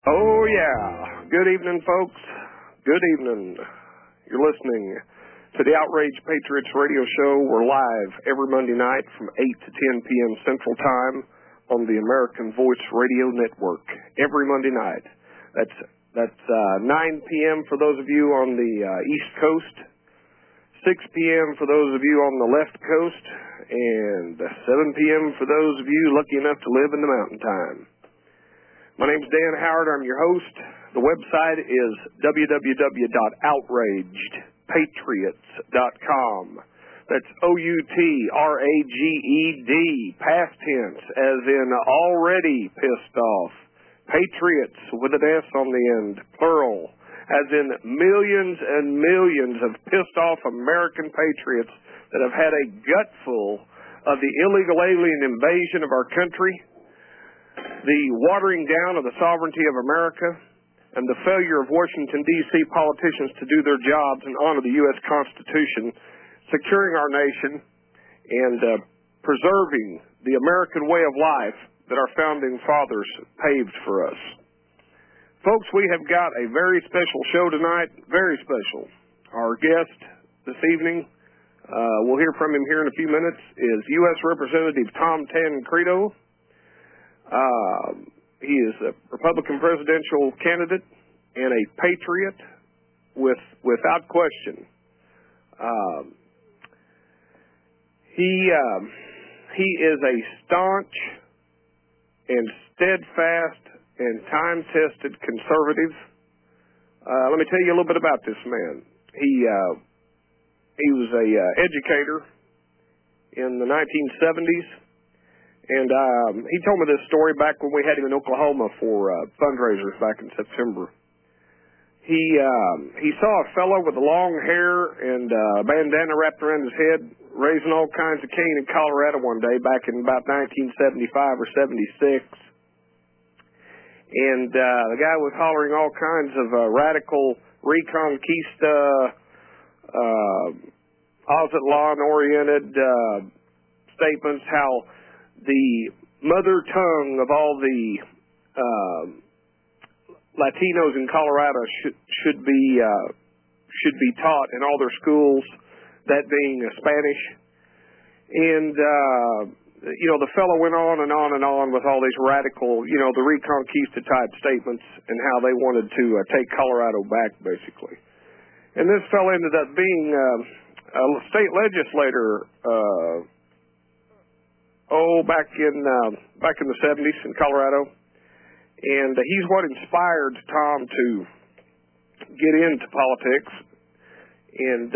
Oh, yeah. Good evening, folks. Good evening. You're listening to the Outraged Patriots radio show. We're live every Monday night from 8 to 10 p.m. Central Time on the American Voice Radio Network. Every Monday night. That's 9 p.m. for those of you on the East Coast, 6 p.m. for those of you on the left coast, and 7 p.m. for those of you lucky enough to live in the mountain time. My name's Dan Howard. I'm your host. The website is www.outragedpatriots.com. That's O-U-T-R-A-G-E-D, past tense, as in already pissed off. Patriots with an S on the end, plural, as in millions and millions of pissed off American patriots that have had a gutful of the illegal alien invasion of our country, the watering down of the sovereignty of America, and the failure of Washington, D.C. politicians to do their jobs and honor the U.S. Constitution, securing our nation, and preserving the American way of life that our founding fathers paved for us. Folks, we have got a very special show tonight, very special. Our guest this evening, we'll hear from him here in a few minutes, is U.S. Representative Tom Tancredo. He is a Republican presidential candidate and a patriot without question. He is a staunch and steadfast and time-tested conservative. Let me tell you a little bit about this man. He was a educator in the 1970s. And he told me this story back when we had him in Oklahoma for fundraisers back in September. He saw a fellow with long hair and a bandana wrapped around his head raising all kinds of cane in Colorado one day back in about 1975 or 76. And the guy was hollering all kinds of radical Reconquista, Aztlan-oriented statements, how the mother tongue of all the Latinos in Colorado should be taught in all their schools, that being Spanish. And the fellow went on and on and on with all these radical, the Reconquista type statements and how they wanted to take Colorado back, basically. And this fellow ended up being a state legislator. Back in the 70s in Colorado, and he's what inspired Tom to get into politics. And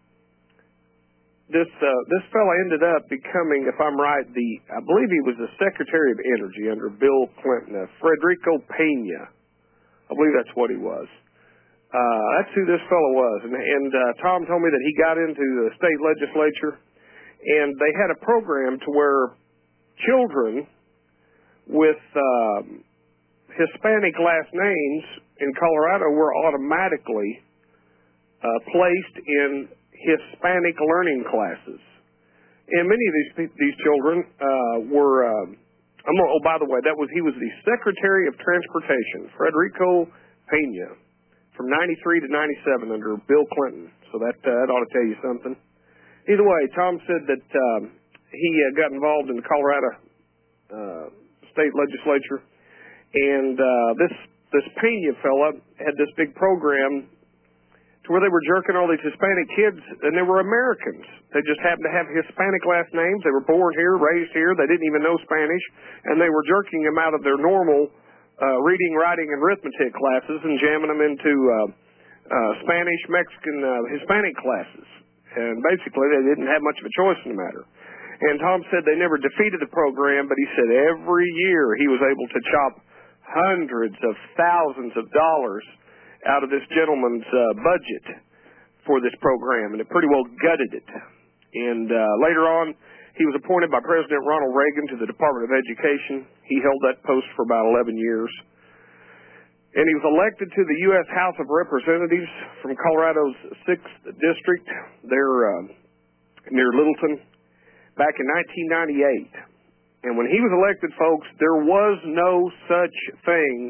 this fella ended up becoming, if I'm right, I believe he was the Secretary of Energy under Bill Clinton, Federico Pena. I believe that's what he was. That's who this fella was. And Tom told me that he got into the state legislature, and they had a program to where children with Hispanic last names in Colorado were automatically placed in Hispanic learning classes. And many of these children were, by the way, he was the Secretary of Transportation, Federico Pena, from 93 to 97 under Bill Clinton. So that ought to tell you something. Either way, Tom said that he got involved in the Colorado state legislature, and this Pena fella had this big program to where they were jerking all these Hispanic kids, and they were Americans. They just happened to have Hispanic last names. They were born here, raised here. They didn't even know Spanish, and they were jerking them out of their normal reading, writing, and arithmetic classes and jamming them into Spanish, Mexican, Hispanic classes. And basically, they didn't have much of a choice in the matter. And Tom said they never defeated the program, but he said every year he was able to chop hundreds of thousands of dollars out of this gentleman's budget for this program, and it pretty well gutted it. And later on, he was appointed by President Ronald Reagan to the Department of Education. He held that post for about 11 years. And he was elected to the U.S. House of Representatives from Colorado's 6th District, there near Littleton, back in 1998. And when he was elected, folks, there was no such thing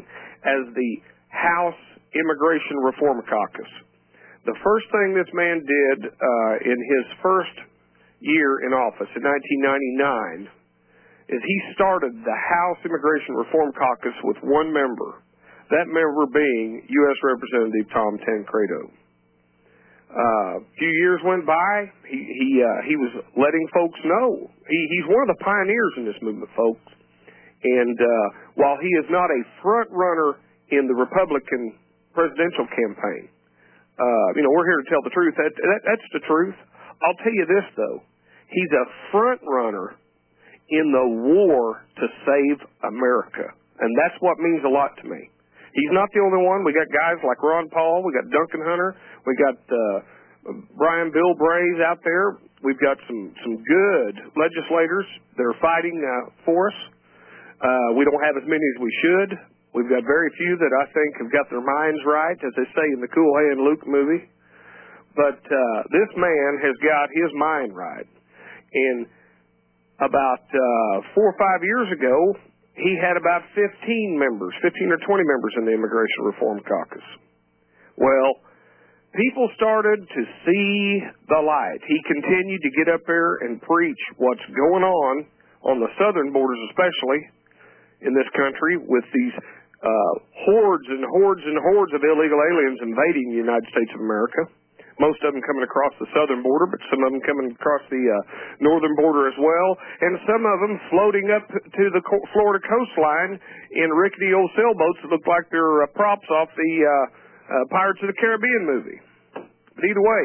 as the House Immigration Reform Caucus. The first thing this man did in his first year in office in 1999 is he started the House Immigration Reform Caucus with one member, that member being U.S. Representative Tom Tancredo. A few years went by. He was letting folks know. He's one of the pioneers in this movement, folks. And while he is not a front runner in the Republican presidential campaign, we're here to tell the truth. That's the truth. I'll tell you this, though. He's a front runner in the war to save America. And that's what means a lot to me. He's not the only one. We got guys like Ron Paul. We got Duncan Hunter. We got Brian Bill Braze out there. We've got some good legislators that are fighting for us. We don't have as many as we should. We've got very few that I think have got their minds right, as they say in the Cool Hand Luke movie. But this man has got his mind right. And about 4 or 5 years ago, he had about 15 or 20 members in the Immigration Reform Caucus. Well, people started to see the light. He continued to get up there and preach what's going on the southern borders especially in this country with these hordes and hordes and hordes of illegal aliens invading the United States of America. Most of them coming across the southern border, but some of them coming across the northern border as well, and some of them floating up to the Florida coastline in rickety old sailboats that look like they're props off the Pirates of the Caribbean movie. But either way,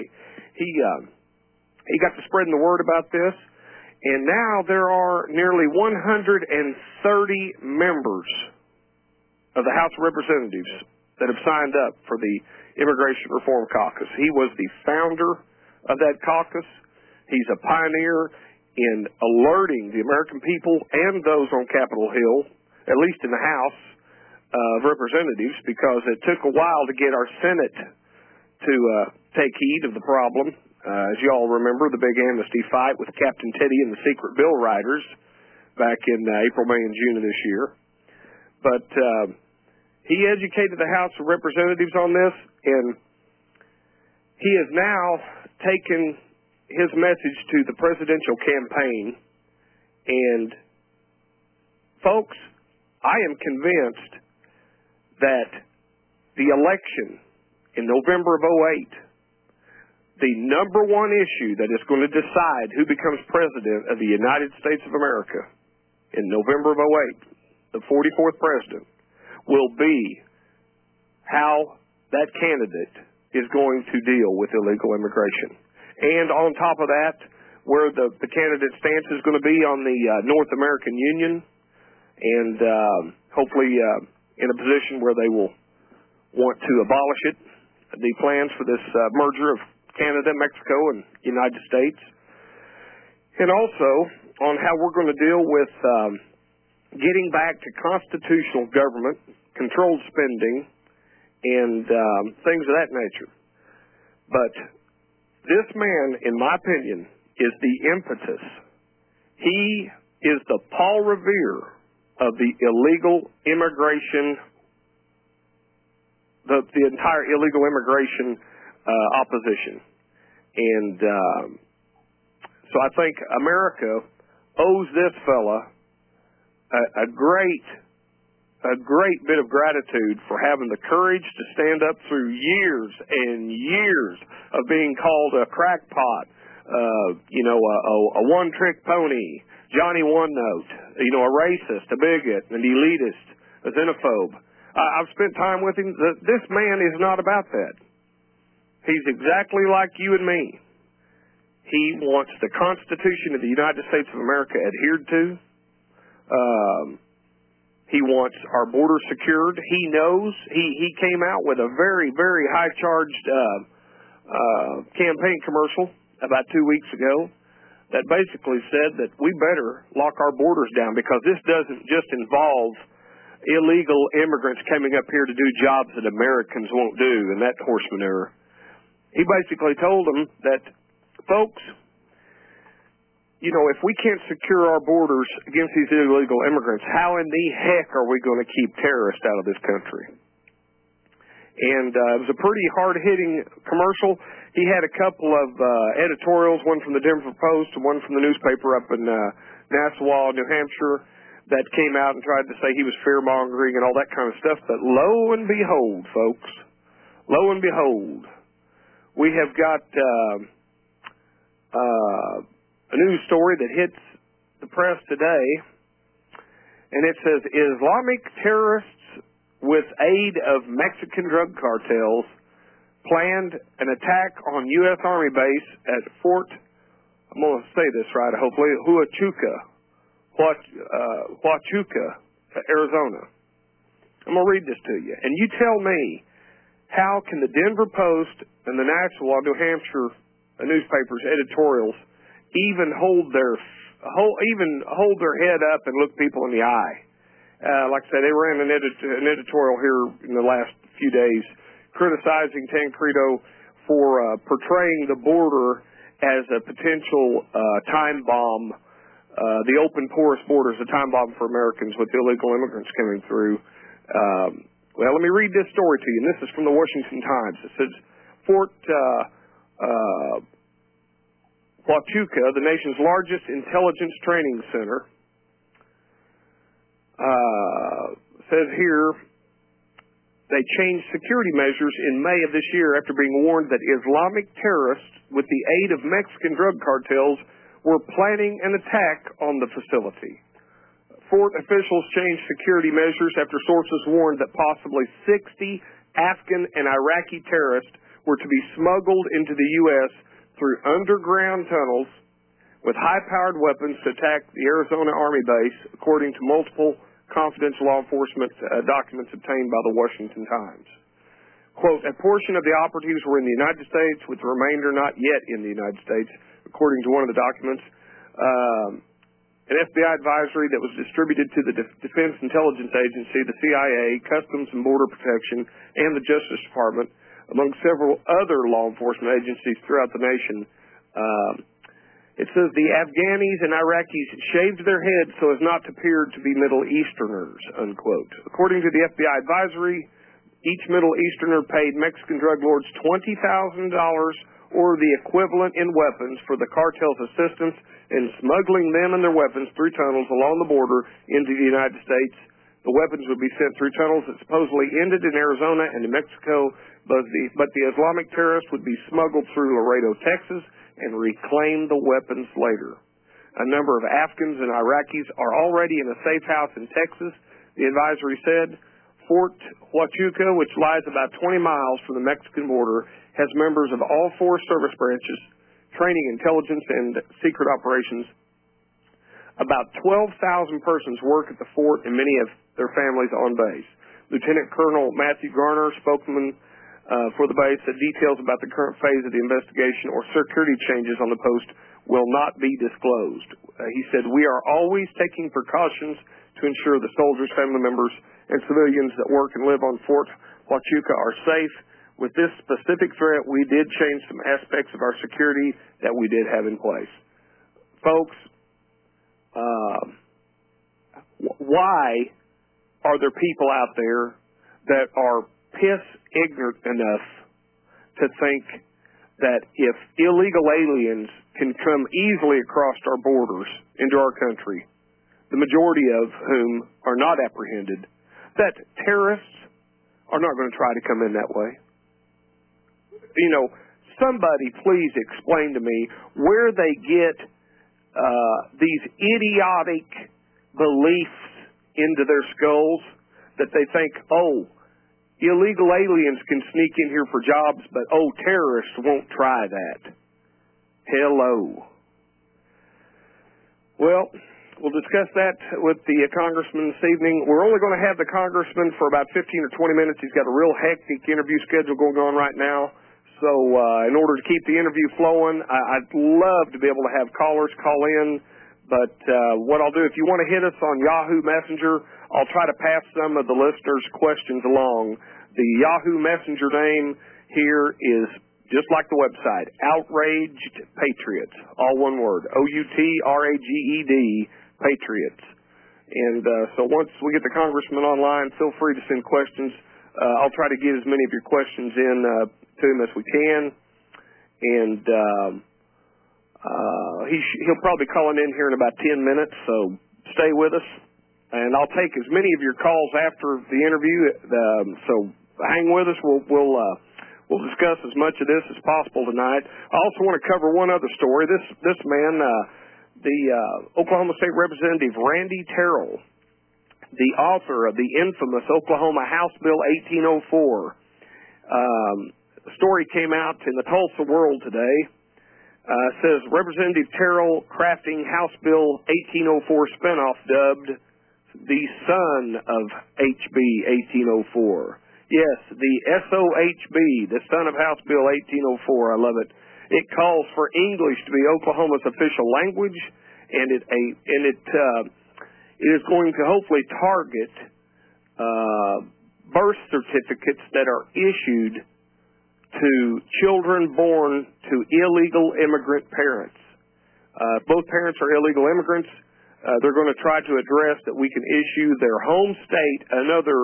he got to spreading the word about this, and now there are nearly 130 members of the House of Representatives that have signed up for the Immigration Reform Caucus. He was the founder of that caucus. He's a pioneer in alerting the American people and those on Capitol Hill, at least in the House of Representatives, because it took a while to get our Senate to take heed of the problem. As you all remember, the big amnesty fight with Captain Teddy and the secret bill writers back in April, May, and June of this year. But he educated the House of Representatives on this, and he has now taken his message to the presidential campaign. And, folks, I am convinced that the election in November of 2008, the number one issue that is going to decide who becomes president of the United States of America in November of 2008, the 44th president, will be how that candidate is going to deal with illegal immigration. And on top of that, where the candidate's stance is going to be on the North American Union, and hopefully in a position where they will want to abolish it, the plans for this merger of Canada, Mexico, and United States. And also on how we're going to deal with getting back to constitutional government, controlled spending, and things of that nature. But this man, in my opinion, is the impetus. He is the Paul Revere of the illegal immigration, the entire illegal immigration opposition. And so I think America owes this fella a great bit of gratitude for having the courage to stand up through years and years of being called a crackpot, a one-trick pony, Johnny One-Note, a racist, a bigot, an elitist, a xenophobe. I've spent time with him. This man is not about that. He's exactly like you and me. He wants the Constitution of the United States of America adhered to. He wants our border secured. He knows. He came out with a very, very high-charged campaign commercial about 2 weeks ago that basically said that we better lock our borders down because this doesn't just involve illegal immigrants coming up here to do jobs that Americans won't do and that horse manure. He basically told them that, folks, if we can't secure our borders against these illegal immigrants, how in the heck are we going to keep terrorists out of this country? And it was a pretty hard-hitting commercial. He had a couple of editorials, one from the Denver Post and one from the newspaper up in Nassau, New Hampshire, that came out and tried to say he was fear-mongering and all that kind of stuff. But lo and behold, folks, lo and behold, we have got a news story that hits the press today, and it says, Islamic terrorists with aid of Mexican drug cartels planned an attack on U.S. Army base at Fort, I'm going to say this right, hopefully, Huachuca, Arizona. I'm going to read this to you. And you tell me, how can the Denver Post and the Nassau, New Hampshire newspapers' editorials even hold their head up and look people in the eye? Like I say, they ran an editorial here in the last few days criticizing Tancredo for portraying the border as a potential time bomb, the open porous border as a time bomb for Americans with illegal immigrants coming through. Well, let me read this story to you, and this is from the Washington Times. It says, Fort Huachuca, the nation's largest intelligence training center, says here, they changed security measures in May of this year after being warned that Islamic terrorists with the aid of Mexican drug cartels were planning an attack on the facility. Fort officials changed security measures after sources warned that possibly 60 Afghan and Iraqi terrorists were to be smuggled into the U.S. through underground tunnels with high-powered weapons to attack the Arizona Army base, according to multiple confidential law enforcement documents obtained by the Washington Times. Quote, a portion of the operatives were in the United States, with the remainder not yet in the United States, according to one of the documents. An FBI advisory that was distributed to the Defense Intelligence Agency, the CIA, Customs and Border Protection, and the Justice Department, among several other law enforcement agencies throughout the nation. It says the Afghanis and Iraqis shaved their heads so as not to appear to be Middle Easterners, unquote. According to the FBI advisory, each Middle Easterner paid Mexican drug lords $20,000 or the equivalent in weapons for the cartel's assistance in smuggling them and their weapons through tunnels along the border into the United States. The weapons would be sent through tunnels that supposedly ended in Arizona and New Mexico, but the Islamic terrorists would be smuggled through Laredo, Texas, and reclaim the weapons later. A number of Afghans and Iraqis are already in a safe house in Texas, the advisory said. Fort Huachuca, which lies about 20 miles from the Mexican border, has members of all four service branches, training, intelligence, and secret operations. About 12,000 persons work at the fort and many of their families on base. Lieutenant Colonel Matthew Garner, spokesman for the base, said details about the current phase of the investigation or security changes on the post will not be disclosed. He said, we are always taking precautions to ensure the soldiers, family members, and civilians that work and live on Fort Huachuca are safe. With this specific threat, we did change some aspects of our security that we did have in place. Folks, why are there people out there that are piss ignorant enough to think that if illegal aliens can come easily across our borders into our country, the majority of whom are not apprehended, that terrorists are not going to try to come in that way? You know, somebody please explain to me where they get these idiotic beliefs into their skulls that they think, oh, illegal aliens can sneak in here for jobs, but, oh, terrorists won't try that. Hello. Well, we'll discuss that with the congressman this evening. We're only going to have the congressman for about 15 or 20 minutes. He's got a real hectic interview schedule going on right now. So in order to keep the interview flowing, I'd love to be able to have callers call in. But what I'll do, if you want to hit us on Yahoo Messenger, I'll try to pass some of the listeners' questions along. The Yahoo Messenger name here is just like the website, Outraged Patriots, all one word, OUTRAGED, Patriots. And so once we get the congressman online, feel free to send questions. I'll try to get as many of your questions in to him as we can. And he'll probably be calling in here in about 10 minutes, so stay with us. And I'll take as many of your calls after the interview, so hang with us. We'll discuss as much of this as possible tonight. I also want to cover one other story. This man, the Oklahoma State Representative Randy Terrell, the author of the infamous Oklahoma House Bill 1804. The story came out in the Tulsa World today. It says Representative Terrell crafting House Bill 1804 spinoff dubbed the son of HB 1804. Yes, the SOHB, the son of House Bill 1804. I love it. It calls for English to be Oklahoma's official language, and it is going to hopefully target birth certificates that are issued to children born to illegal immigrant parents. If both parents are illegal immigrants, they're going to try to address that we can issue their home state another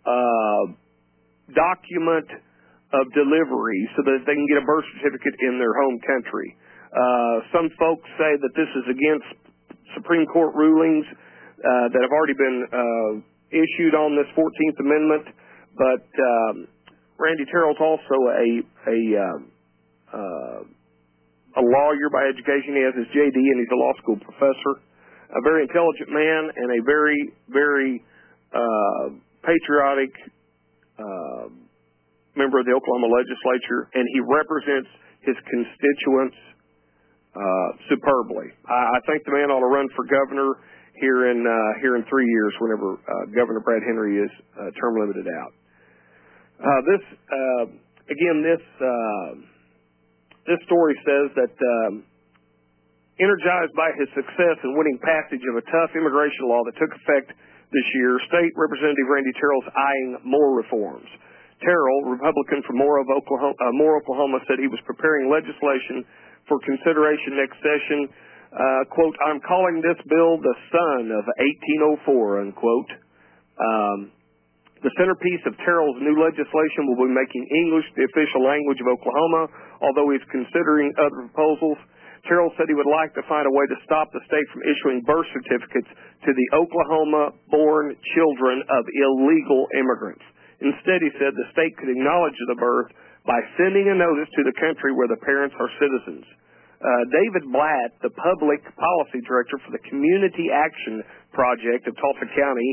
document of delivery so that they can get a birth certificate in their home country. Some folks say that this is against Supreme Court rulings that have already been issued on this 14th Amendment, but Randy Terrell's also a lawyer by education. He has his JD, and he's a law school professor. A very intelligent man and a very, very patriotic member of the Oklahoma legislature, and he represents his constituents superbly. I think the man ought to run for governor here in 3 years, whenever Governor Brad Henry is term limited out. This story says that energized by his success in winning passage of a tough immigration law that took effect this year, State Representative Randy Terrell is eyeing more reforms. Terrell, Republican from Moore, Oklahoma, said he was preparing legislation for consideration next session. Quote, I'm calling this bill the son of 1804, unquote. The centerpiece of Terrell's new legislation will be making English the official language of Oklahoma, although he's considering other proposals. Terrell said he would like to find a way to stop the state from issuing birth certificates to the Oklahoma-born children of illegal immigrants. Instead, he said the state could acknowledge the birth by sending a notice to the country where the parents are citizens. David Blatt, the public policy director for the Community Action Project of Tulsa County,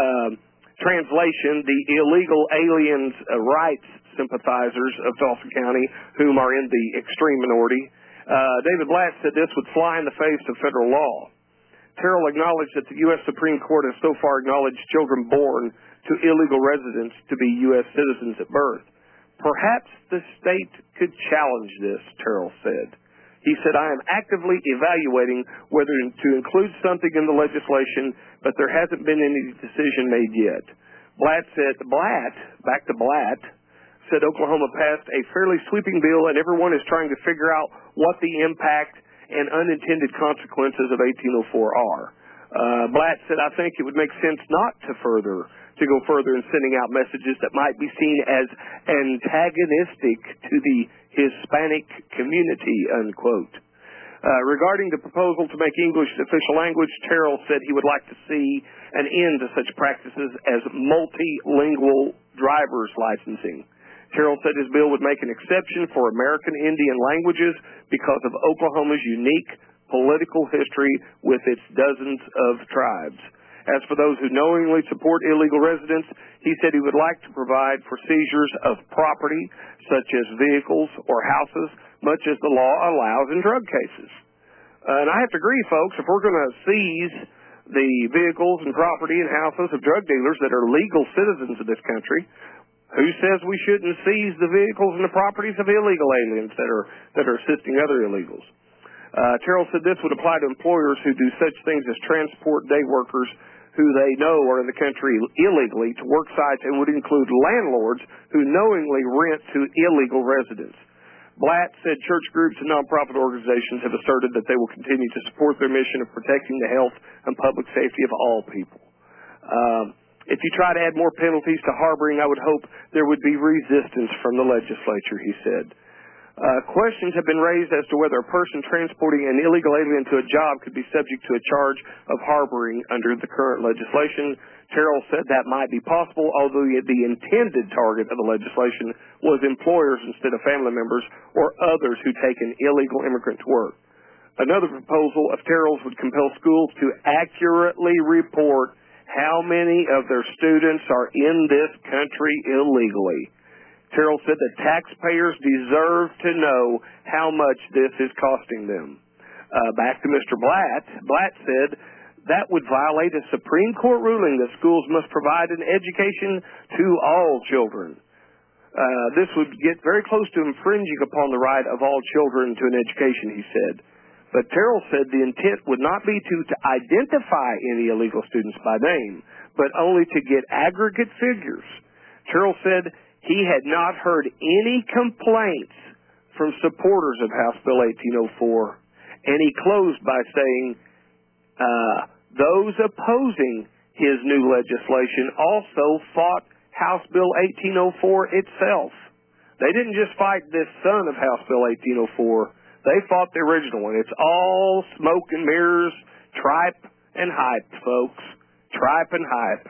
translation, the illegal aliens' rights sympathizers of Tulsa County, whom are in the extreme minority, David Blatt said this would fly in the face of federal law. Terrell acknowledged that the U.S. Supreme Court has so far acknowledged children born to illegal residents to be U.S. citizens at birth. Perhaps the state could challenge this, Terrell said. He said, I am actively evaluating whether to include something in the legislation, but there hasn't been any decision made yet. Blatt, back to Blatt, said Oklahoma passed a fairly sweeping bill, and everyone is trying to figure out what the impact and unintended consequences of 1804 are. Blatt said, I think it would make sense not to go further in sending out messages that might be seen as antagonistic to the Hispanic community, unquote. Regarding the proposal to make English the official language, Terrell said he would like to see an end to such practices as multilingual driver's licensing. Terrell said his bill would make an exception for American Indian languages because of Oklahoma's unique political history with its dozens of tribes. As for those who knowingly support illegal residents, he said he would like to provide for seizures of property, such as vehicles or houses, much as the law allows in drug cases. And I have to agree, folks, if we're going to seize the vehicles and property and houses of drug dealers that are legal citizens of this country, who says we shouldn't seize the vehicles and the properties of illegal aliens that are assisting other illegals? Terrell said this would apply to employers who do such things as transport day workers who they know are in the country illegally to work sites, and would include landlords who knowingly rent to illegal residents. Blatt said church groups and nonprofit organizations have asserted that they will continue to support their mission of protecting the health and public safety of all people. If you try to add more penalties to harboring, I would hope there would be resistance from the legislature, he said. Questions have been raised as to whether a person transporting an illegal alien to a job could be subject to a charge of harboring under the current legislation. Terrell said that might be possible, although the intended target of the legislation was employers instead of family members or others who take an illegal immigrant to work. Another proposal of Terrell's would compel schools to accurately report how many of their students are in this country illegally. Terrell said that taxpayers deserve to know how much this is costing them. Back to Mr. Blatt. Blatt said that would violate a Supreme Court ruling that schools must provide an education to all children. This would get very close to infringing upon the right of all children to an education, he said. But Terrell said the intent would not be to identify any illegal students by name, but only to get aggregate figures. Terrell said he had not heard any complaints from supporters of House Bill 1804, and he closed by saying those opposing his new legislation also fought House Bill 1804 itself. They didn't just fight this son of House Bill 1804. They fought the original one. It's all smoke and mirrors, tripe and hype, folks. Tripe and hype.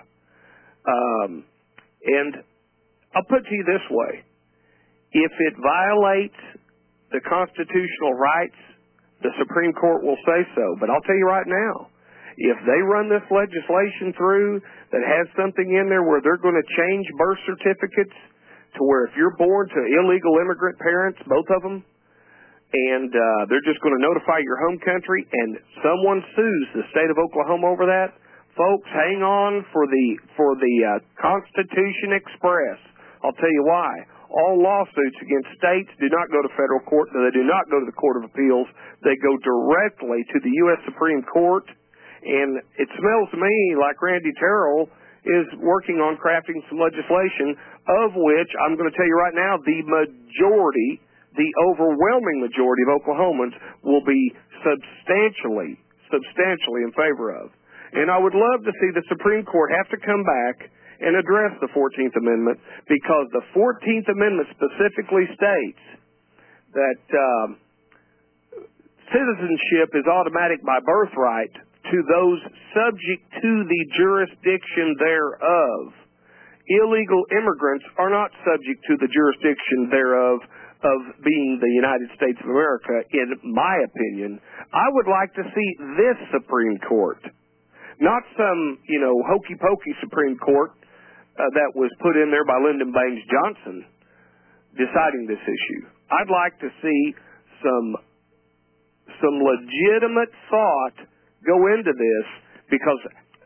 And I'll put it to you this way. If it violates the constitutional rights, the Supreme Court will say so. But I'll tell you right now, if they run this legislation through that has something in there where they're going to change birth certificates to where if you're born to illegal immigrant parents, both of them, and they're just going to notify your home country and someone sues the state of Oklahoma over that, folks, hang on for the Constitution Express. I'll tell you why. All lawsuits against states do not go to federal court. They do not go to the Court of Appeals. They go directly to the U.S. Supreme Court. And it smells to me like Randy Terrell is working on crafting some legislation, of which I'm going to tell you right now, the overwhelming majority of Oklahomans will be substantially in favor of. And I would love to see the Supreme Court have to come back and address the 14th Amendment, because the 14th Amendment specifically states that citizenship is automatic by birthright to those subject to the jurisdiction thereof. Illegal immigrants are not subject to the jurisdiction thereof of being the United States of America, in my opinion. I would like to see this Supreme Court, not some, hokey-pokey Supreme Court that was put in there by Lyndon Baines Johnson deciding this issue. I'd like to see some legitimate thought go into this, because,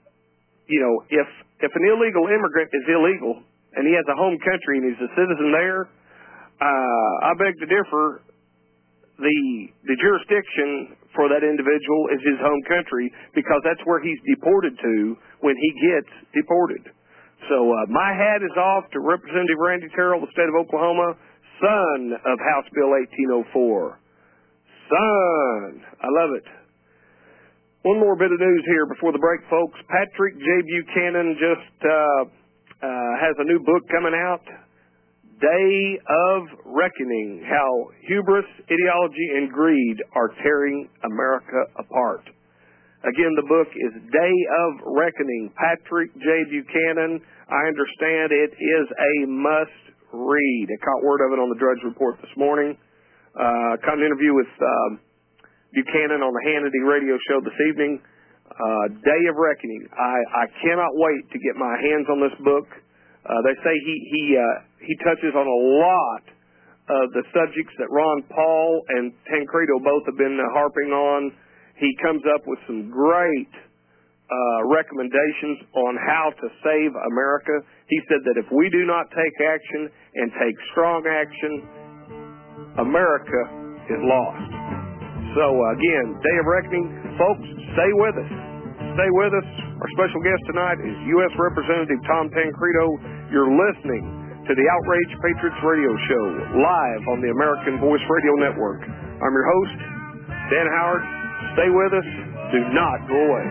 if an illegal immigrant is illegal and he has a home country and he's a citizen there, I beg to differ. The jurisdiction for that individual is his home country, because that's where he's deported to when he gets deported. So my hat is off to Representative Randy Terrell, the state of Oklahoma, son of House Bill 1804. Son. I love it. One more bit of news here before the break, folks. Patrick J. Buchanan just has a new book coming out, Day of Reckoning, How Hubris, Ideology, and Greed Are Tearing America Apart. Again, the book is Day of Reckoning. Patrick J. Buchanan, I understand it is a must-read. I caught word of it on the Drudge Report this morning. Caught an interview with Buchanan on the Hannity radio show this evening. Day of Reckoning. I cannot wait to get my hands on this book. They say he touches on a lot of the subjects that Ron Paul and Tancredo both have been harping on. He comes up with some great recommendations on how to save America. He said that if we do not take action and take strong action, America is lost. So, again, Day of Reckoning. Folks, stay with us. Stay with us. Our special guest tonight is U.S. Representative Tom Tancredo. You're listening to the Outraged Patriots Radio Show, live on the American Voice Radio Network. I'm your host, Dan Howard. Stay with us. Do not go away.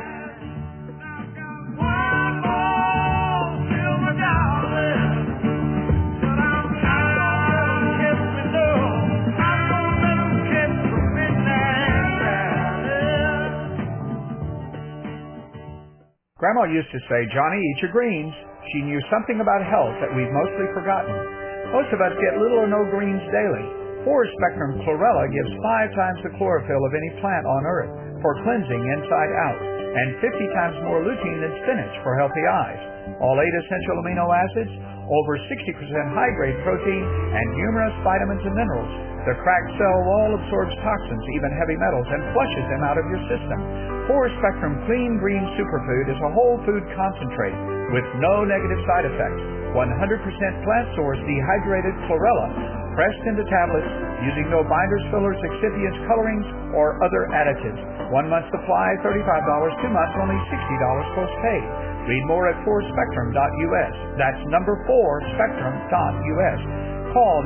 Grandma used to say, "Johnny, eat your greens." She knew something about health that we've mostly forgotten. Most of us get little or no greens daily. Forest Spectrum Chlorella gives 5 times the chlorophyll of any plant on Earth for cleansing inside out, and 50 times more lutein than spinach for healthy eyes. All 8 essential amino acids, over 60% high-grade protein, and numerous vitamins and minerals. The cracked cell wall absorbs toxins, even heavy metals, and flushes them out of your system. Forest Spectrum Clean Green Superfood is a whole food concentrate with no negative side effects. 100% plant-sourced dehydrated chlorella, pressed into tablets using no binders, fillers, excipients, colorings, or other additives. 1 month supply, $35. 2 months, only $60 post-paid. Read more at 4spectrum.us. That's number 4spectrum.us. Call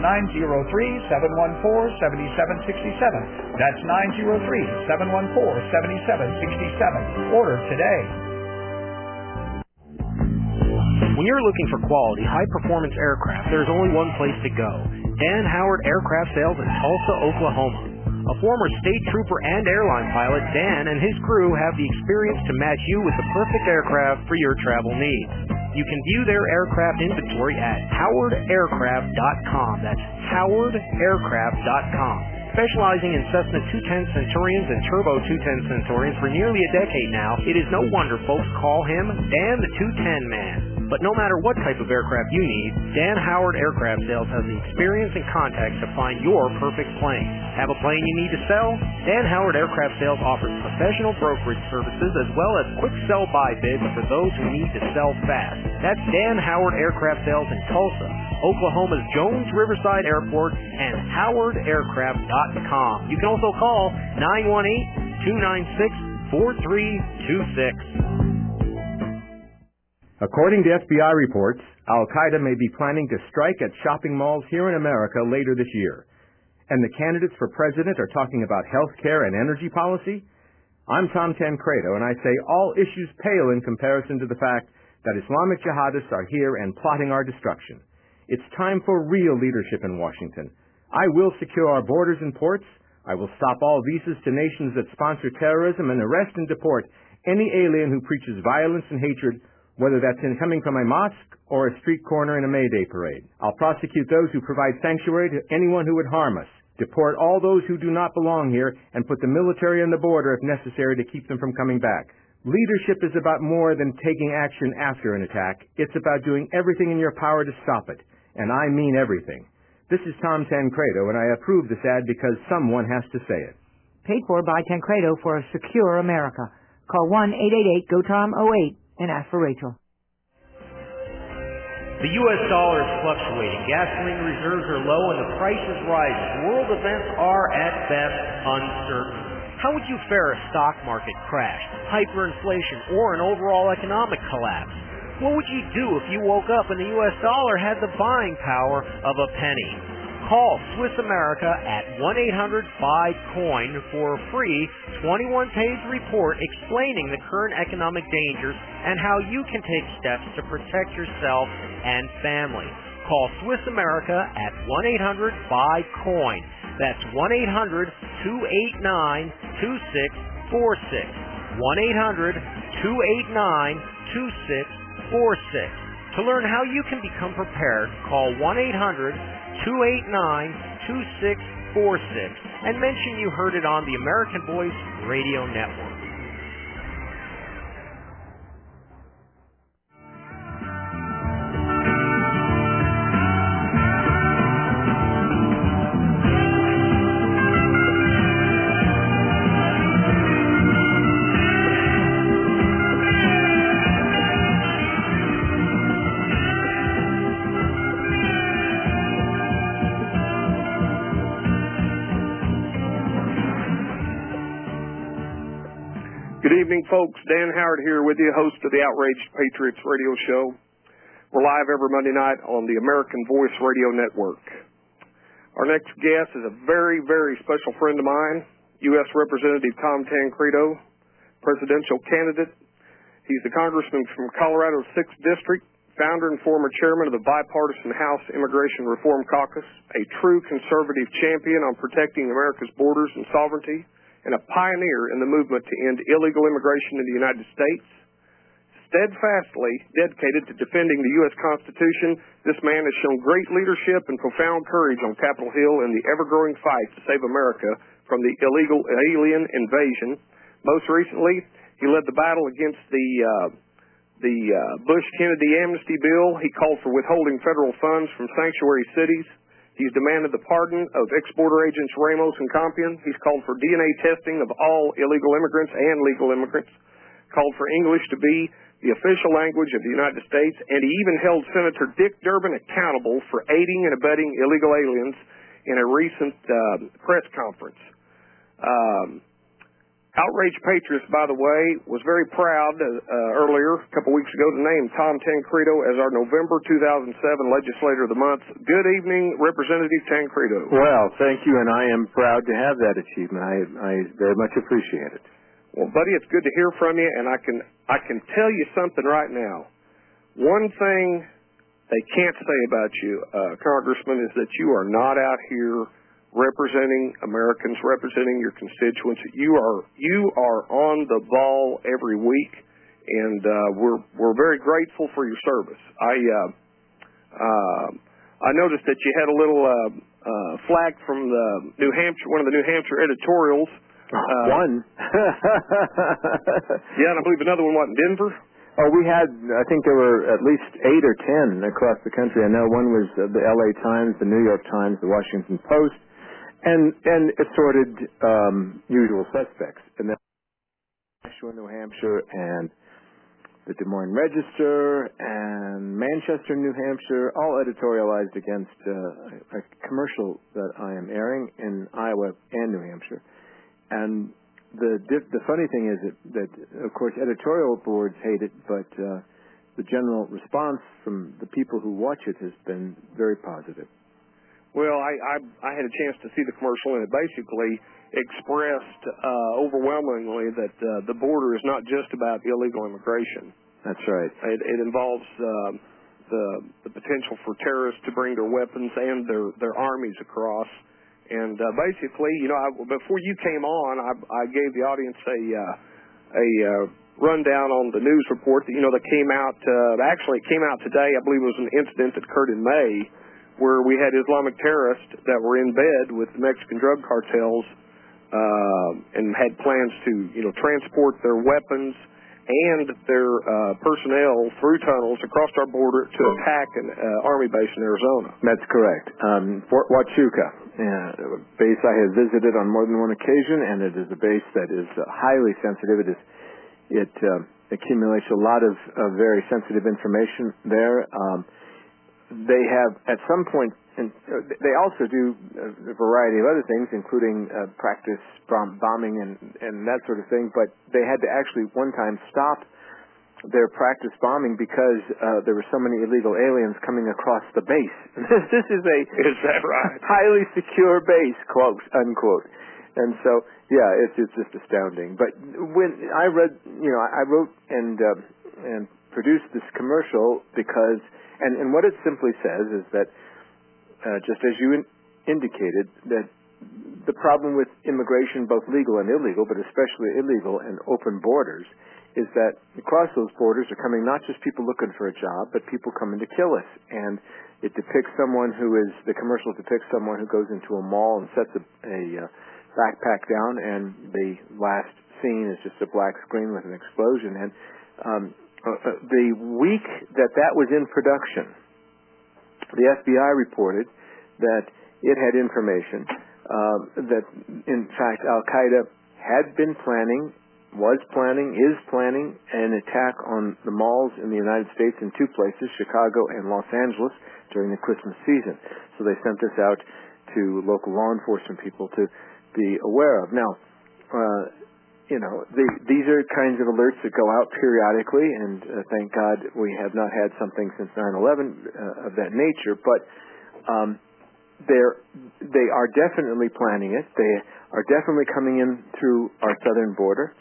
903-714-7767. That's 903-714-7767. Order today. When you're looking for quality, high-performance aircraft, there's only one place to go. Dan Howard Aircraft Sales in Tulsa, Oklahoma. A former state trooper and airline pilot, Dan and his crew have the experience to match you with the perfect aircraft for your travel needs. You can view their aircraft inventory at howardaircraft.com. That's howardaircraft.com. Specializing in Cessna 210 Centurions and Turbo 210 Centurions for nearly a decade now, it is no wonder folks call him Dan the 210 Man. But no matter what type of aircraft you need, Dan Howard Aircraft Sales has the experience and contacts to find your perfect plane. Have a plane you need to sell? Dan Howard Aircraft Sales offers professional brokerage services as well as quick sell-buy bids for those who need to sell fast. That's Dan Howard Aircraft Sales in Tulsa, Oklahoma's Jones Riverside Airport, and howardaircraft.com. You can also call 918-296-4326. According to FBI reports, Al-Qaeda may be planning to strike at shopping malls here in America later this year. And the candidates for president are talking about health care and energy policy? I'm Tom Tancredo, and I say all issues pale in comparison to the fact that Islamic jihadists are here and plotting our destruction. It's time for real leadership in Washington. I will secure our borders and ports. I will stop all visas to nations that sponsor terrorism and arrest and deport any alien who preaches violence and hatred, whether that's coming from a mosque or a street corner in a May Day parade. I'll prosecute those who provide sanctuary to anyone who would harm us, deport all those who do not belong here, and put the military on the border if necessary to keep them from coming back. Leadership is about more than taking action after an attack. It's about doing everything in your power to stop it. And I mean everything. This is Tom Tancredo, and I approve this ad because someone has to say it. Paid for by Tancredo for a secure America. Call 1-888-GO-TOM-08 and ask for Rachel. The U.S. dollar is fluctuating, gasoline reserves are low, and the price is rising. World events are, at best, uncertain. How would you fare a stock market crash, hyperinflation, or an overall economic collapse? What would you do if you woke up and the U.S. dollar had the buying power of a penny? Call Swiss America at 1-800-BUY-COIN for a free 21-page report explaining the current economic dangers and how you can take steps to protect yourself and family. Call Swiss America at 1-800-BUY-COIN. That's 1-800-289-2646. 1-800-289-2646. To learn how you can become prepared, call 1-800-289-2646 and mention you heard it on the American Voice Radio Network. Good evening, folks. Dan Howard here with you, host of the Outraged Patriots Radio Show. We're live every Monday night on the American Voice Radio Network. Our next guest is a very, very special friend of mine, U.S. Representative Tom Tancredo, presidential candidate. He's the congressman from Colorado's 6th District, founder and former chairman of the bipartisan House Immigration Reform Caucus, a true conservative champion on protecting America's borders and sovereignty, and a pioneer in the movement to end illegal immigration in the United States. Steadfastly dedicated to defending the U.S. Constitution, this man has shown great leadership and profound courage on Capitol Hill in the ever-growing fight to save America from the illegal alien invasion. Most recently, he led the battle against the Bush-Kennedy amnesty bill. He called for withholding federal funds from sanctuary cities. He's demanded the pardon of ex-border agents Ramos and Compion. He's called for DNA testing of all illegal immigrants and legal immigrants. Called for English to be the official language of the United States, and he even held Senator Dick Durbin accountable for aiding and abetting illegal aliens in a recent press conference. Outrage Patriots, by the way, was very proud earlier, a couple weeks ago, to name Tom Tancredo as our November 2007 Legislator of the Month. Good evening, Representative Tancredo. Well, thank you, and I am proud to have that achievement. I very much appreciate it. Well, buddy, it's good to hear from you, and I can tell you something right now. One thing they can't say about you, Congressman, is that you are not out here representing Americans, representing your constituents. You are on the ball every week, and we're very grateful for your service. I noticed that you had a little flag from one of the New Hampshire editorials. One. Yeah, and I believe another one, in Denver? Oh, we had, I think there were at least 8 or 10 across the country. I know one was the L.A. Times, the New York Times, the Washington Post, and assorted usual suspects. And then New Hampshire and the Des Moines Register and Manchester, New Hampshire, all editorialized against a commercial that I am airing in Iowa and New Hampshire. And the funny thing is that, of course, editorial boards hate it, but the general response from the people who watch it has been very positive. Well, I had a chance to see the commercial, and it basically expressed overwhelmingly that the border is not just about illegal immigration. That's right. It involves the potential for terrorists to bring their weapons and their armies across. And basically, before you came on, I gave the audience a rundown on the news report that came out. Actually, it came out today. I believe it was an incident that occurred in May, where we had Islamic terrorists that were in bed with the Mexican drug cartels and had plans to transport their weapons and their personnel through tunnels across our border to attack an Army base in Arizona. That's correct. Fort Huachuca, a base I have visited on more than one occasion, and it is a base that is highly sensitive. It accumulates a lot of very sensitive information there. They have, at some point, and they also do a variety of other things, including practice bombing and that sort of thing, but they had to actually one time stop their practice bombing because there were so many illegal aliens coming across the base. This is Is that right? highly secure base, quote, unquote. And so, yeah, it's just astounding. But when I read, I wrote and produced this commercial because, and what it simply says is that, just as you indicated, that the problem with immigration, both legal and illegal, but especially illegal and open borders, is that across those borders are coming not just people looking for a job, but people coming to kill us. And it depicts the commercial depicts someone who goes into a mall and sets a backpack down, and the last scene is just a black screen with an explosion. And the week that was in production, the FBI reported that it had information that, in fact, Al-Qaeda had been planning, is planning an attack on the malls in the United States in 2 places, Chicago and Los Angeles, during the Christmas season. So they sent this out to local law enforcement people to be aware of. Now, these are kinds of alerts that go out periodically, and thank God we have not had something since 9/11 of that nature. But they are definitely planning it. They are definitely coming in through our southern border,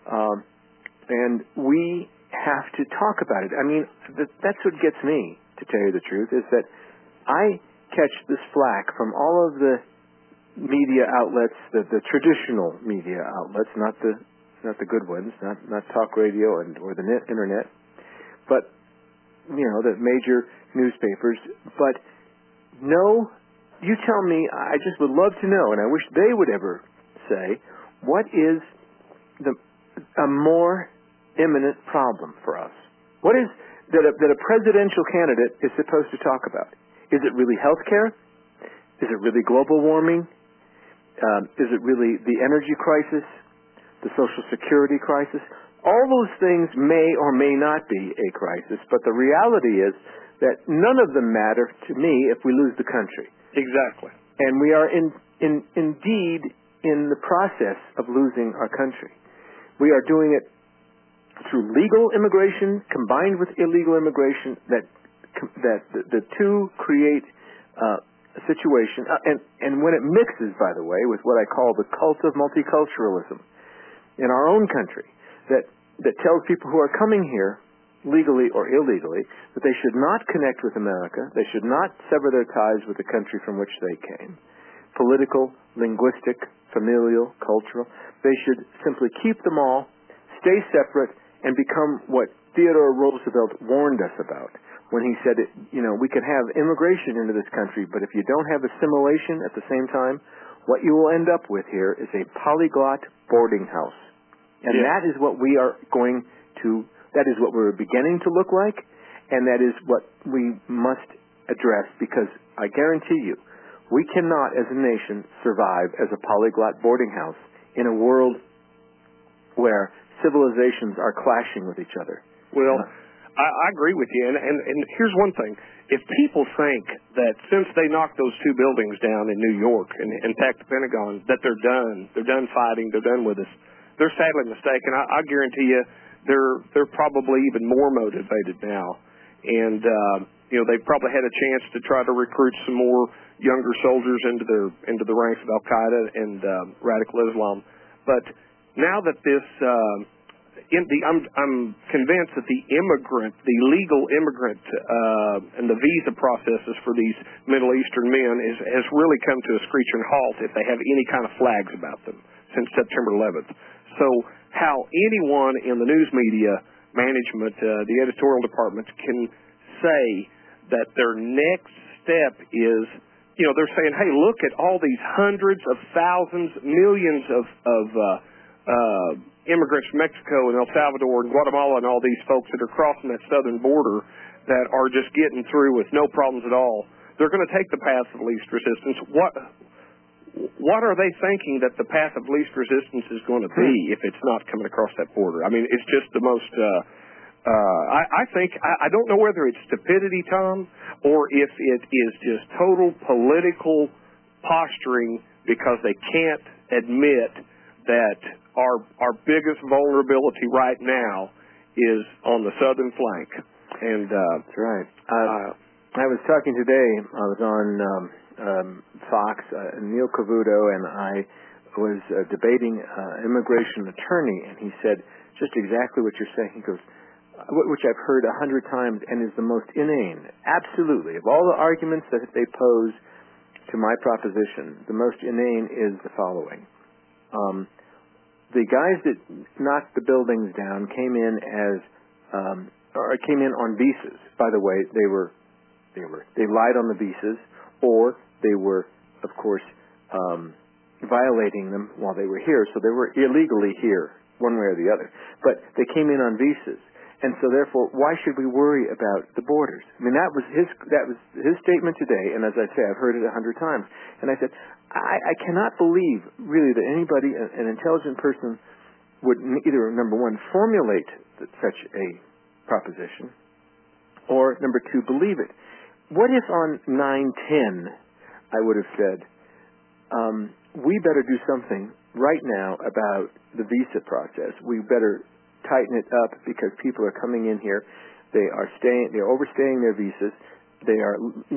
and we have to talk about it. I mean, that's what gets me, to tell you the truth, is that I catch this flack from all of the media outlets, the traditional media outlets, not the good ones, not talk radio or the internet, but the major newspapers. But no, you tell me. I just would love to know, and I wish they would ever say, what is a more imminent problem for us? What is that a presidential candidate is supposed to talk about? Is it really health care? Is it really global warming? Is it really the energy crisis, the Social Security crisis? All those things may or may not be a crisis, but the reality is that none of them matter to me if we lose the country. Exactly. And we are indeed in the process of losing our country. We are doing it through legal immigration combined with illegal immigration that the two create a situation, and when it mixes, by the way, with what I call the cult of multiculturalism in our own country, that tells people who are coming here, legally or illegally, that they should not connect with America, they should not sever their ties with the country from which they came, political, linguistic, familial, cultural. They should simply keep them all, stay separate, and become what Theodore Roosevelt warned us about when he said, we can have immigration into this country, but if you don't have assimilation at the same time, what you will end up with here is a polyglot boarding house. And that is what we are that is what we're beginning to look like, and that is what we must address, because I guarantee you, we cannot as a nation survive as a polyglot boarding house in a world where civilizations are clashing with each other. Well, I agree with you, and here's one thing. If people think that since they knocked those two buildings down in New York and attacked the Pentagon, that they're done fighting, they're done with us, they're sadly mistaken. I guarantee you they're probably even more motivated now. And, they've probably had a chance to try to recruit some more younger soldiers into the ranks of Al-Qaeda and radical Islam. But now that this... I'm convinced that the legal immigrant, and the visa processes for these Middle Eastern men has really come to a screeching halt if they have any kind of flags about them since September 11th. So how anyone in the news media management, the editorial department, can say that their next step is, they're saying, hey, look at all these hundreds of thousands, millions of immigrants from Mexico and El Salvador and Guatemala and all these folks that are crossing that southern border that are just getting through with no problems at all. They're going to take the path of least resistance. What are they thinking that the path of least resistance is going to be if it's not coming across that border? I mean, it's just the most... I don't know whether it's stupidity, Tom, or if it is just total political posturing because they can't admit that our biggest vulnerability right now is on the southern flank. And that's right. I was talking today. I was on Fox. Neil Cavuto and I was debating immigration attorney, and he said just exactly what you're saying. He goes, which I've heard 100 times and is the most inane. Absolutely, of all the arguments that they pose to my proposition, the most inane is the following. The guys that knocked the buildings down came in came in on visas. By the way, they lied on the visas, or they were, of course, violating them while they were here. So they were illegally here, one way or the other. But they came in on visas, and so therefore, why should we worry about the borders? I mean, that was his statement today, and as I say, I've heard it 100 times. And I said, I cannot believe, really, that anybody, an intelligent person, would either, number one, formulate such a proposition, or, number two, believe it. What if on 9/10 I would have said, we better do something right now about the visa process. We better tighten it up because people are coming in here. They're overstaying their visas. They are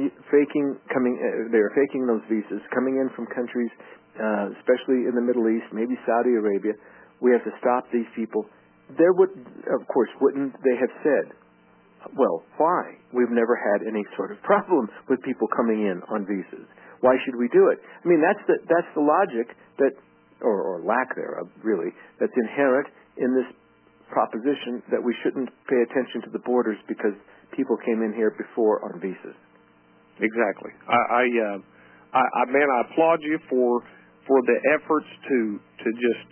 faking those visas, coming in from countries, especially in the Middle East, maybe Saudi Arabia. We have to stop these people. Wouldn't they have said, well, why? We've never had any sort of problem with people coming in on visas. Why should we do it? I mean, that's the logic that, or lack thereof, really, that's inherent in this proposition that we shouldn't pay attention to the borders because people came in here before on visas. Exactly. I applaud you for the efforts to just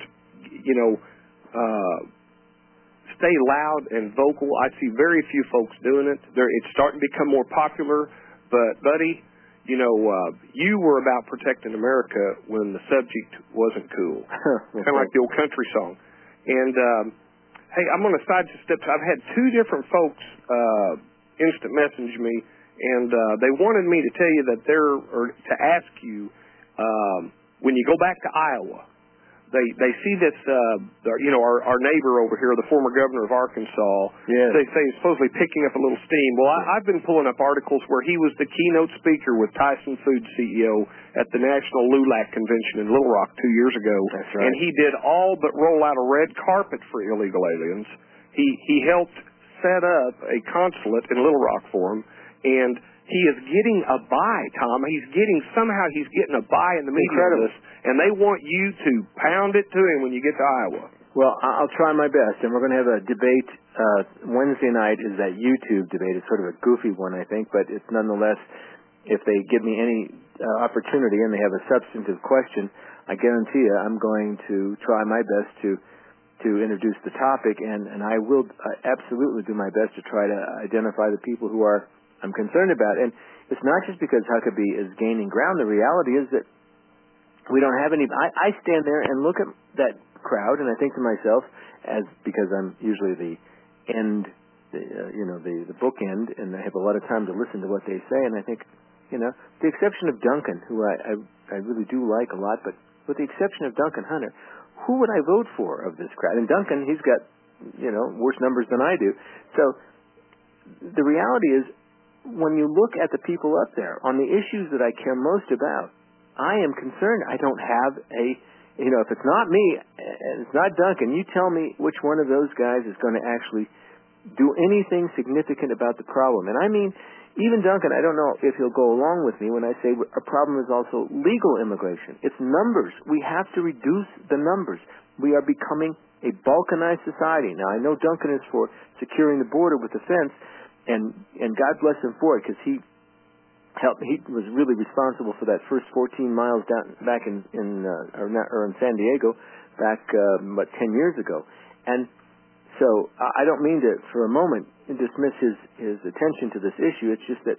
stay loud and vocal. I see very few folks doing it. It's starting to become more popular, but buddy, you were about protecting America when the subject wasn't cool. Kind of like the old country song. And hey, I'm going to sidestep. I've had two different folks instant message me, and they wanted me to tell you that to ask you when you go back to Iowa. They see this, our neighbor over here, the former governor of Arkansas. Yes. They say he's supposedly picking up a little steam. Well, I've been pulling up articles where he was the keynote speaker with Tyson Foods CEO at the National LULAC convention in Little Rock 2 years ago. That's right. And he did all but roll out a red carpet for illegal aliens. He helped set up a consulate in Little Rock for them, and he is getting a buy, Tom. He's getting a buy in the media of this, and they want you to pound it to him when you get to Iowa. Well, I'll try my best, and we're going to have a debate Wednesday night. Is that YouTube debate? It's sort of a goofy one, I think, but it's nonetheless, if they give me any opportunity and they have a substantive question, I guarantee you I'm going to try my best to introduce the topic, and I will absolutely do my best to try to identify the people who I'm concerned about. And it's not just because Huckabee is gaining ground. The reality is that we don't have any. I stand there and look at that crowd, and I think to myself, because I'm usually the bookend, and I have a lot of time to listen to what they say, and I think, the exception of Duncan, who I really do like a lot, but with the exception of Duncan Hunter, who would I vote for of this crowd? And Duncan, he's got, worse numbers than I do. So the reality is, when you look at the people up there on the issues that I care most about, I am concerned. I don't have if it's not me and it's not Duncan, you tell me which one of those guys is going to actually do anything significant about the problem. And I mean, even Duncan, I don't know if he'll go along with me when I say a problem is also legal immigration. It's numbers. We have to reduce the numbers. We are becoming a balkanized society. Now, I know Duncan is for securing the border with the fence, and God bless him for it, because he was really responsible for that first 14 miles down back in San Diego back 10 years ago. And so I don't mean to for a moment dismiss his attention to this issue. It's just that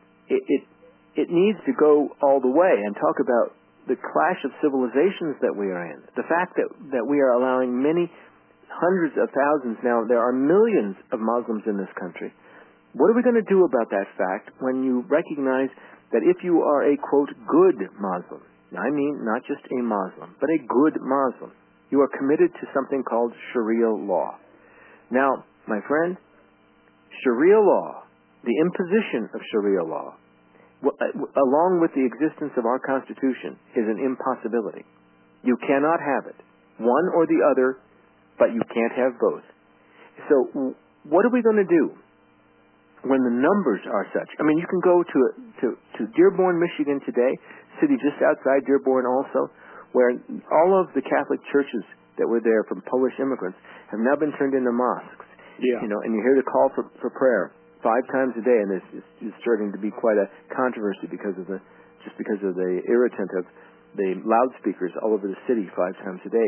it needs to go all the way and talk about the clash of civilizations that we are in. The fact that we are allowing many hundreds of thousands, now there are millions of Muslims in this country. What are we going to do about that fact when you recognize that if you are a, quote, good Muslim, I mean not just a Muslim, but a good Muslim, you are committed to something called Sharia law. Now, my friend, Sharia law, the imposition of Sharia law, along with the existence of our Constitution, is an impossibility. You cannot have it, one or the other, but you can't have both. So what are we going to do when the numbers are such? I mean, you can go to Dearborn, Michigan today, city just outside Dearborn also, where all of the Catholic churches that were there from Polish immigrants have now been turned into mosques. Yeah. And you hear the call for prayer 5 times a day, and it's starting to be quite a controversy because of the irritant of the loudspeakers all over the city 5 times a day.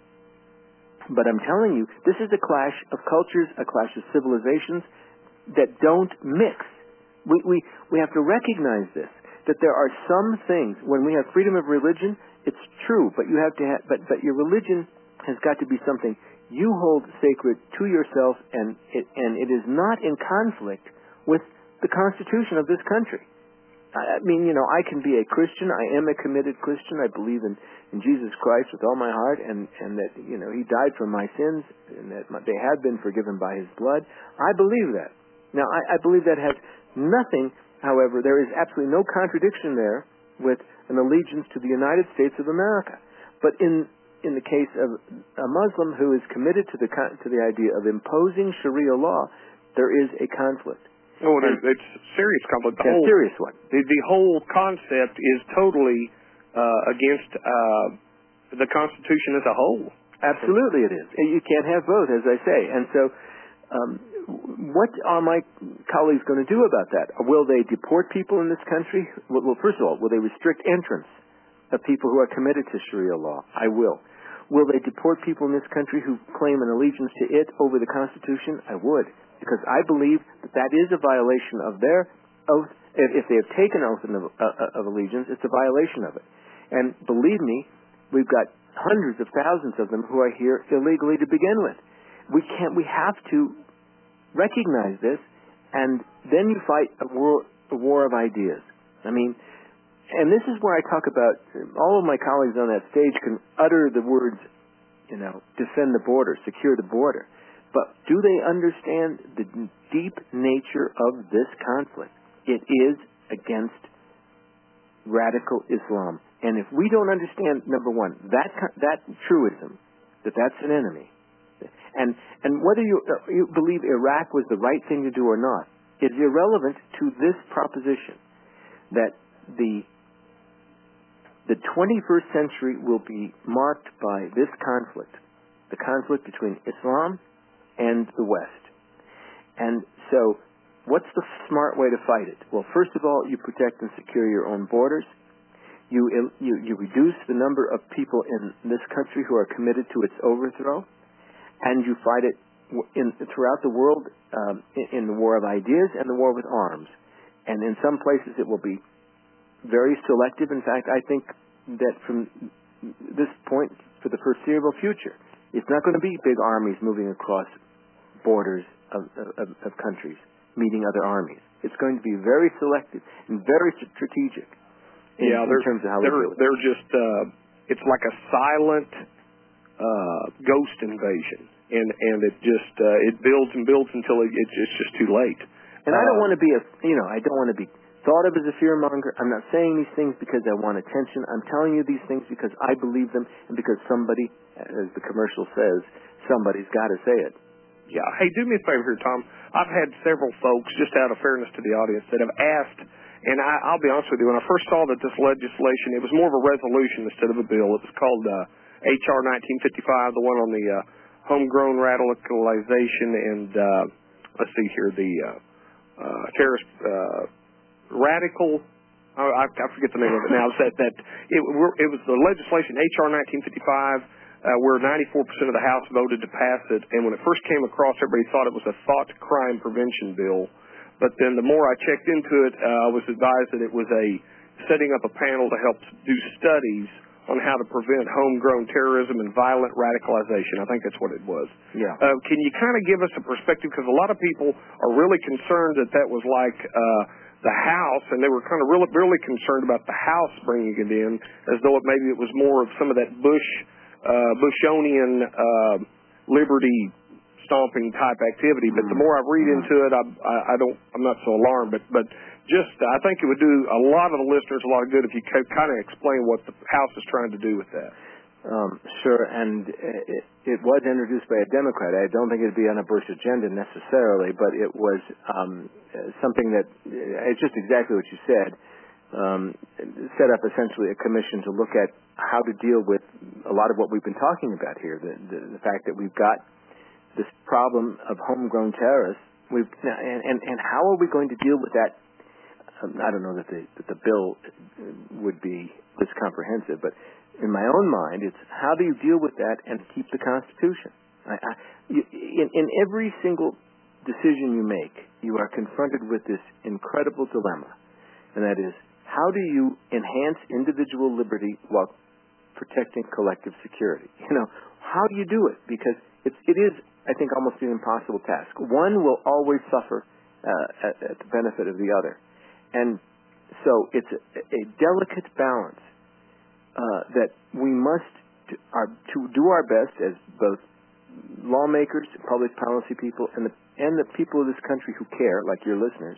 But I'm telling you, this is a clash of cultures, a clash of civilizations that don't mix. We have to recognize this, that there are some things, when we have freedom of religion, it's true, but you have to but your religion has got to be something you hold sacred to yourself, and it is not in conflict with the Constitution of this country. I mean, I can be a Christian. I am a committed Christian. I believe in Jesus Christ with all my heart, and that, He died for my sins, and that they have been forgiven by His blood. I believe that. Now, I believe that has nothing, however, there is absolutely no contradiction there with an allegiance to the United States of America. But in the case of a Muslim who is committed to the idea of imposing Sharia law, there is a conflict. Oh, it's serious conflict. A serious one. The whole concept is totally against the Constitution as a whole. Absolutely, it is. You can't have both, as I say. And so, what are my colleagues going to do about that? Will they deport people in this country? Well, first of all, will they restrict entrance of people who are committed to Sharia law? I will. Will they deport people in this country who claim an allegiance to it over the Constitution? I would. Because I believe that is a violation of their oath. If they have taken oath of allegiance, it's a violation of it. And believe me, we've got hundreds of thousands of them who are here illegally to begin with. We have to recognize this, and then you fight a war of ideas. I mean, and this is where I talk about, all of my colleagues on that stage can utter the words, defend the border, secure the border. But do they understand the deep nature of this conflict? It is against radical Islam. And if we don't understand, number one, that truism, that's an enemy, and whether you believe Iraq was the right thing to do or not, is irrelevant to this proposition that the 21st century will be marked by this conflict, the conflict between Islam and the West. And so, what's the smart way to fight it? Well, first of all, you protect and secure your own borders. You reduce the number of people in this country who are committed to its overthrow, and you fight it throughout the world in the war of ideas and the war with arms. And in some places it will be very selective. In fact, I think that from this point for the foreseeable future, it's not going to be big armies moving across borders of countries, meeting other armies. It's going to be very selective and very strategic in terms of how we do it. They're just, it's like a silent ghost invasion, and it just it builds and builds until it's just too late. And I don't want to be I don't want to be thought of as a fearmonger. I'm not saying these things because I want attention. I'm telling you these things because I believe them, and because somebody, as the commercial says, somebody's got to say it. Yeah. Hey, do me a favor here, Tom. I've had several folks, just out of fairness to the audience, that have asked, and I'll be honest with you, when I first saw that this legislation, it was more of a resolution instead of a bill. It was called H.R. 1955, the one on the homegrown radicalization and, let's see here, the terrorist radical, I forget the name of it now. It was the legislation, H.R. 1955, where 94% of the House voted to pass it. And when it first came across, everybody thought it was a thought crime prevention bill. But then the more I checked into it, I was advised that it was setting up a panel to help do studies on how to prevent homegrown terrorism and violent radicalization. I think that's what it was. Yeah. Can you kind of give us a perspective? Because a lot of people are really concerned that was like the House, and they were kind of really concerned about the House bringing it in, as though maybe it was more of some of that Bushonian liberty stomping type activity. But the more I read into it, I'm not so alarmed. But just I think it would do a lot of the listeners a lot of good if you could kind of explain what the House is trying to do with that. Sure, and it was introduced by a Democrat. I don't think it'd be on a Bush agenda necessarily, but it was something that, it's just exactly what you said, set up essentially a commission to look at how to deal with a lot of what we've been talking about here, the fact that we've got this problem of homegrown terrorists, and how are we going to deal with that? I don't know that the bill would be this comprehensive, but in my own mind, it's how do you deal with that and keep the Constitution? In every single decision you make, you are confronted with this incredible dilemma, and that is, how do you enhance individual liberty while protecting collective security? How do you do it? Because it is, I think, almost an impossible task. One will always suffer at the benefit of the other. And So it's a delicate balance that we must to do our best as both lawmakers, public policy people, and the people of this country who care, like your listeners.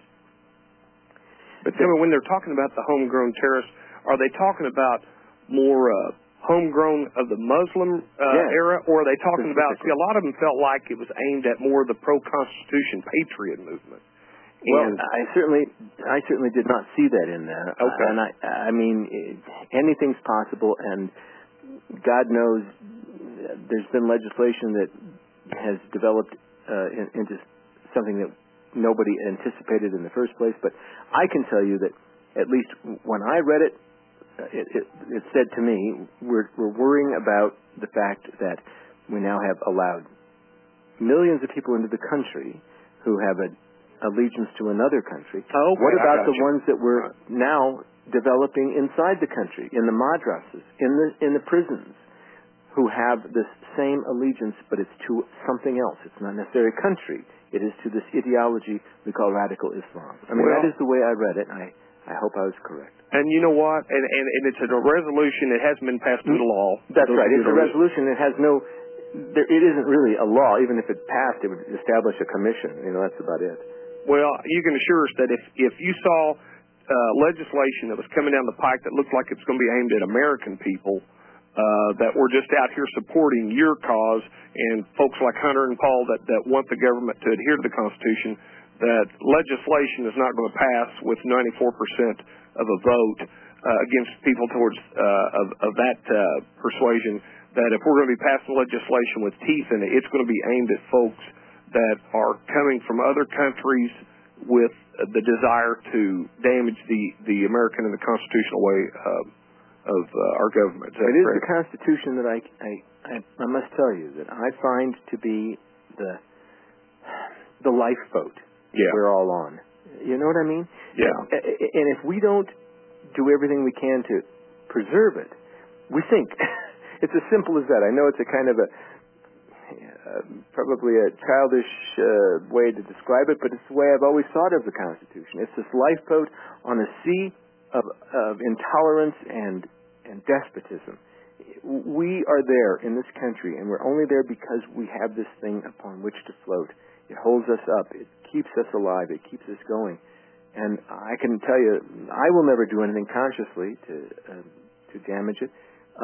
But tell me, when they're talking about the homegrown terrorists, are they talking about more homegrown of the Muslim era, or are they talking about? See, a lot of them felt like it was aimed at more of the pro-Constitution patriot movement. Well, I certainly did not see that in there. Okay. And I mean, anything's possible, and God knows there's been legislation that has developed into something that nobody anticipated in the first place. But I can tell you that at least when I read it, it said to me, we're worrying about the fact that we now have allowed millions of people into the country who have an allegiance to another country. Oh, okay, what about the you. ones that we're now developing inside the country, in the madrasas, in the prisons, who have this same allegiance, but it's to something else. It's not necessarily a country. It is to this ideology we call radical Islam. I mean, that is the way I read it, and I hope I was correct. And you know what? And it's a resolution. It hasn't been passed into law. That's right. It's a resolution. It has no... It isn't really a law. Even if it passed, it would establish a commission. You know, that's about it. Well, you can assure us that if you saw legislation that was coming down the pike that looked like it's going to be aimed at American people, that were just out here supporting your cause, and folks like Hunter and Paul that want the government to adhere to the Constitution, that legislation is not going to pass with 94% of a vote against people towards of that persuasion, that if we're going to be passing legislation with teeth in it, it's going to be aimed at folks that are coming from other countries with the desire to damage the American and the constitutional way of our government. It is the Constitution that I must tell you that I find to be the lifeboat we're all on. You know what I mean? Yeah. And if we don't do everything we can to preserve it, we sink. It's as simple as that. I know it's a kind of probably a childish way to describe it, but it's the way I've always thought of the Constitution. It's this lifeboat on a sea of intolerance and despotism. We are there in this country, and we're only there because we have this thing upon which to float. It holds us up. It keeps us alive. It keeps us going. And I can tell you, I will never do anything consciously to damage it.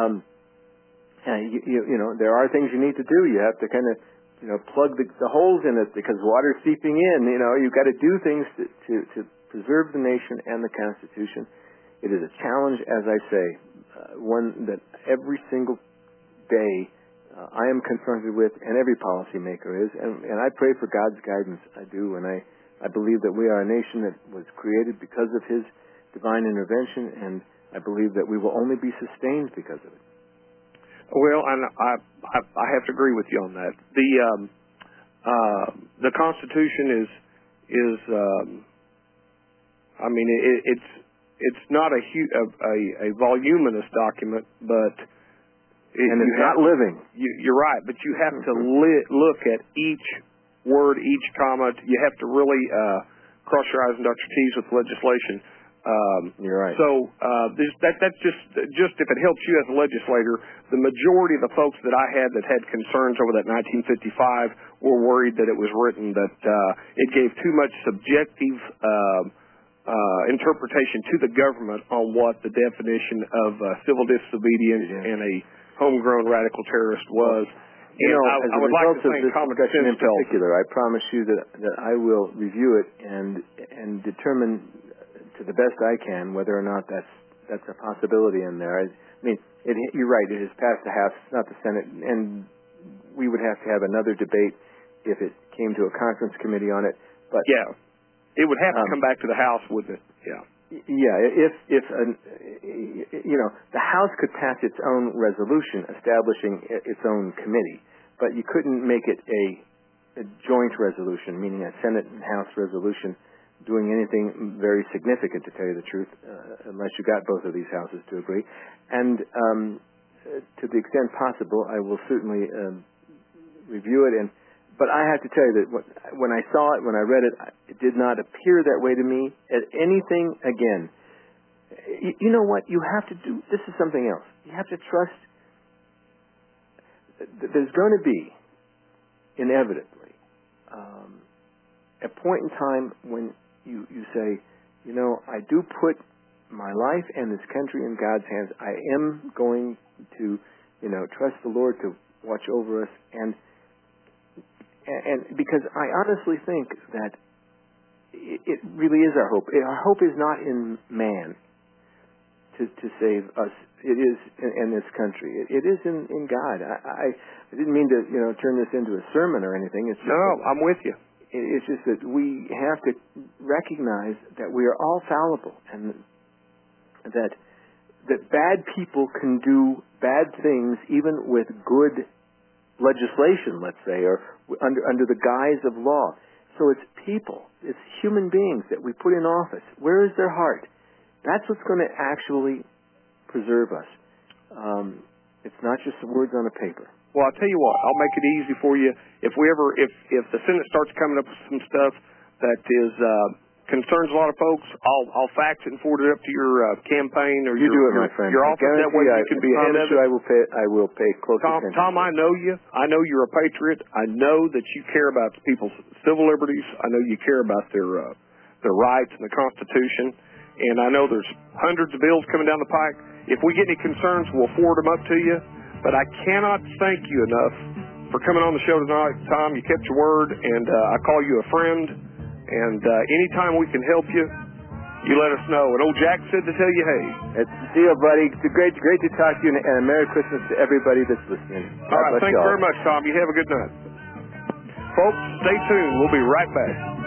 You know, there are things you need to do. You have to kind of, plug the holes in it because water's seeping in. You've got to do things to preserve the nation and the Constitution. It is a challenge, as I say, one that every single day I am confronted with, and every policymaker is. And I pray for God's guidance. I do, and I believe that we are a nation that was created because of His divine intervention, and I believe that we will only be sustained because of it. Well, and I have to agree with you on that. The Constitution is I mean, it's not a voluminous document, but it's not living. You're right, but you have to look at each word, each comma. You have to really cross your I's and dot your T's with legislation. You're right. So that's just if it helps you as a legislator, the majority of the folks that I had that had concerns over that 1955 were worried that it was written that it gave too much subjective interpretation to the government on what the definition of civil disobedience and a homegrown radical terrorist was. As I would like to think common sense in particular, I promise you that I will review it and determine to the best I can whether or not that's a possibility in there. I mean, you're right. It has passed the House, not the Senate, and we would have to have another debate if it came to a conference committee on it. But it would have to come back to the House, wouldn't it? Yeah. Yeah. If the House could pass its own resolution establishing its own committee, but you couldn't make it a joint resolution, meaning a Senate and House resolution doing anything very significant, to tell you the truth, unless you got both of these houses to agree. And to the extent possible, I will certainly review it. But I have to tell you that when I saw it, when I read it, it did not appear that way to me. Anything, again, You know what? You have to do. This is something else. You have to trust. There's going to be, inevitably, a point in time when you say, you know, I do put my life and this country in God's hands. I am going to, you know, trust the Lord to watch over us, and because I honestly think that it really is our hope. Our hope is not in man to save us. It is in this country. It is in God. I didn't mean to, you know, turn this into a sermon or anything. It's just I'm with you. It's just that we have to recognize that we are all fallible, and that bad people can do bad things even with good legislation, let's say, or under the guise of law. So it's people, it's human beings that we put in office. Where is their heart? That's what's going to actually preserve us. It's not just the words on a paper. Well, I'll tell you what, I'll make it easy for you. If the Senate starts coming up with some stuff that is concerns a lot of folks, I'll fax it and forward it up to your campaign or my friend. Your office. That way you can be ahead of it. I will pay close attention. Tom, I know you. I know you're a patriot. I know that you care about people's civil liberties. I know you care about their rights and the Constitution. And I know there's hundreds of bills coming down the pike. If we get any concerns, we'll forward them up to you. But I cannot thank you enough for coming on the show tonight, Tom. You kept your word, and I call you a friend. And anytime we can help you, you let us know. And old Jack said to tell you, hey. It's a deal, buddy. It's great to talk to you, and a Merry Christmas to everybody that's listening. All right, thanks very much, Tom. You have a good night. Folks, stay tuned. We'll be right back.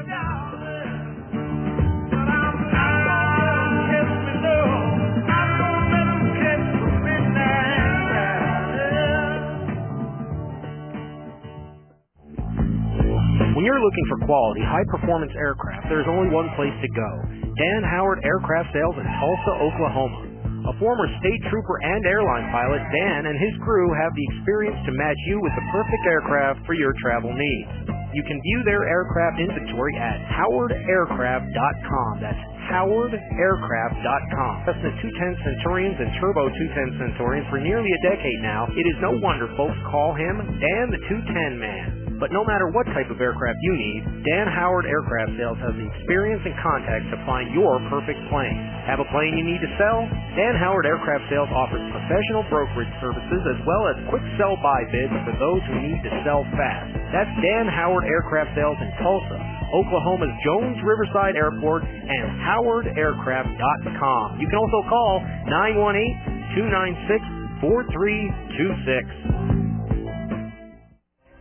When you're looking for quality, high-performance aircraft, there's only one place to go. Dan Howard Aircraft Sales in Tulsa, Oklahoma. A former state trooper and airline pilot, Dan and his crew have the experience to match you with the perfect aircraft for your travel needs. You can view their aircraft inventory at howardaircraft.com. That's howardaircraft.com. Cessna 210 Centurions and Turbo 210 Centurions for nearly a decade now. It is no wonder folks call him Dan the 210 Man. But no matter what type of aircraft you need, Dan Howard Aircraft Sales has the experience and contacts to find your perfect plane. Have a plane you need to sell? Dan Howard Aircraft Sales offers professional brokerage services as well as quick sell-buy bids for those who need to sell fast. That's Dan Howard Aircraft Sales in Tulsa, Oklahoma's Jones Riverside Airport, and howardaircraft.com. You can also call 918-296-4326.